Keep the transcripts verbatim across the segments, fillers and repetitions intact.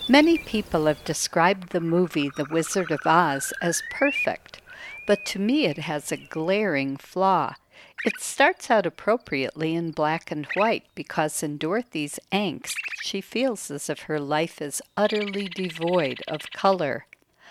Many people have described the movie The Wizard of Oz as perfect, but to me it has a glaring flaw. It starts out appropriately in black and white because in Dorothy's angst she feels as if her life is utterly devoid of color.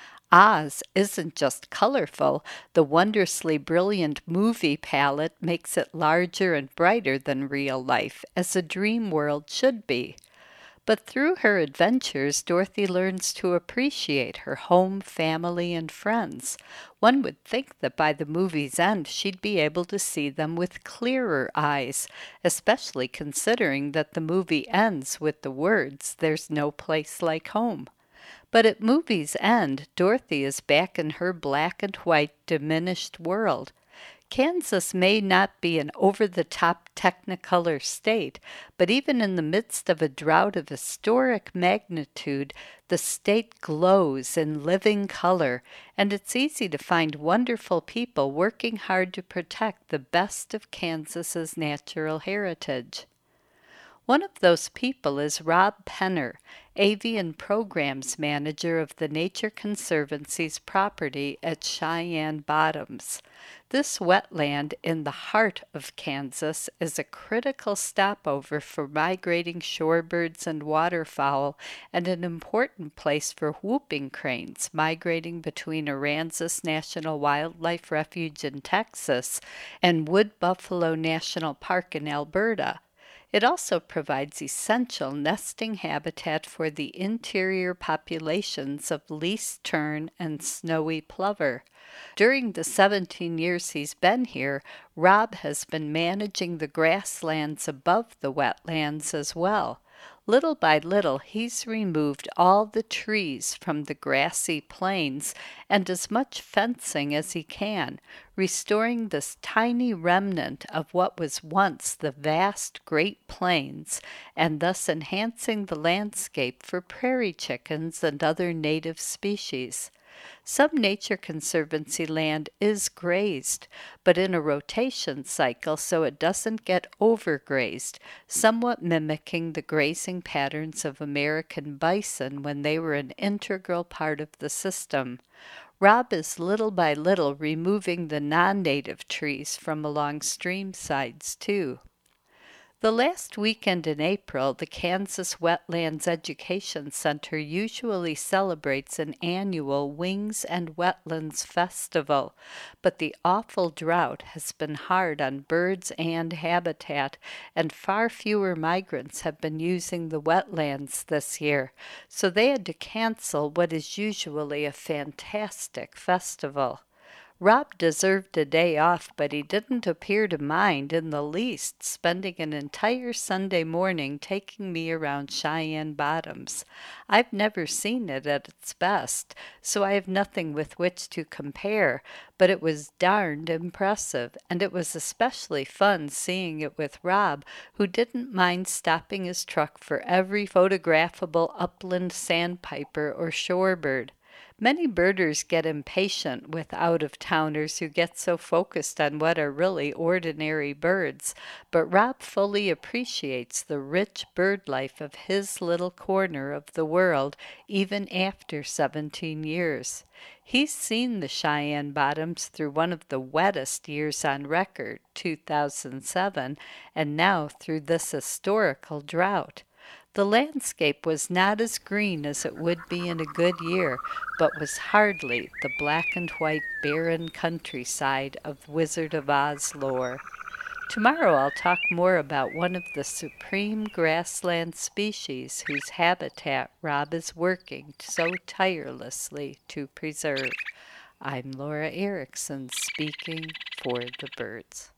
Oz isn't just colorful, the wondrously brilliant movie palette makes it larger and brighter than real life, as a dream world should be. But through her adventures, Dorothy learns to appreciate her home, family, and friends. One would think that by the movie's end she'd be able to see them with clearer eyes, especially considering that the movie ends with the words, "There's no place like home." But at movie's end, Dorothy is back in her black and white diminished world. Kansas may not be an over-the-top technicolor state, but even in the midst of a drought of historic magnitude, the state glows in living color, and it's easy to find wonderful people working hard to protect the best of Kansas's natural heritage. One of those people is Rob Penner, Avian Programs Manager of the Nature Conservancy's property at Cheyenne Bottoms. This wetland in the heart of Kansas is a critical stopover for migrating shorebirds and waterfowl and an important place for whooping cranes migrating between Aransas National Wildlife Refuge in Texas and Wood Buffalo National Park in Alberta. It also provides essential nesting habitat for the interior populations of least tern and snowy plover. During the seventeen years he's been here, Rob has been managing the grasslands above the wetlands as well. Little by little, he's removed all the trees from the grassy plains and as much fencing as he can, restoring this tiny remnant of what was once the vast Great Plains, and thus enhancing the landscape for prairie chickens and other native species. Some Nature Conservancy land is grazed, but in a rotation cycle so it doesn't get overgrazed, somewhat mimicking the grazing patterns of American bison when they were an integral part of the system. Rob is little by little removing the non-native trees from along stream sides too. The last weekend in April, the Kansas Wetlands Education Center usually celebrates an annual Wings and Wetlands Festival, but the awful drought has been hard on birds and habitat, and far fewer migrants have been using the wetlands this year, so they had to cancel what is usually a fantastic festival. Rob deserved a day off, but he didn't appear to mind in the least, spending an entire Sunday morning taking me around Cheyenne Bottoms. I've never seen it at its best, so I have nothing with which to compare, but it was darned impressive, and it was especially fun seeing it with Rob, who didn't mind stopping his truck for every photographable upland sandpiper or shorebird. Many birders get impatient with out-of-towners who get so focused on what are really ordinary birds, but Rob fully appreciates the rich bird life of his little corner of the world even after seventeen years. He's seen the Cheyenne Bottoms through one of the wettest years on record, two thousand seven, and now through this historical drought. The landscape was not as green as it would be in a good year, but was hardly the black and white barren countryside of Wizard of Oz lore. Tomorrow I'll talk more about one of the supreme grassland species whose habitat Rob is working so tirelessly to preserve. I'm Laura Erickson, speaking for the birds.